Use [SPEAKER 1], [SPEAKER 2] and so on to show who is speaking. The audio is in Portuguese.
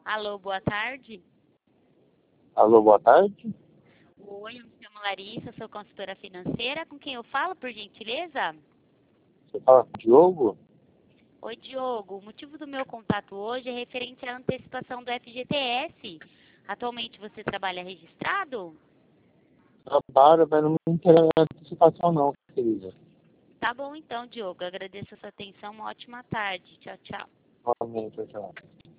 [SPEAKER 1] Alô, boa tarde.
[SPEAKER 2] Alô, boa tarde.
[SPEAKER 1] Oi, eu me chamo Larissa, sou consultora financeira. Com quem eu falo, por gentileza?
[SPEAKER 2] Você fala com o Diogo?
[SPEAKER 1] Oi, Diogo. O motivo do meu contato hoje é referente à antecipação do FGTS. Atualmente você trabalha registrado?
[SPEAKER 2] Trabalho, mas não me interessa antecipação não, querida.
[SPEAKER 1] Tá bom então, Diogo. Agradeço a sua atenção. Uma ótima tarde. Tchau, tchau.
[SPEAKER 2] Realmente, tchau.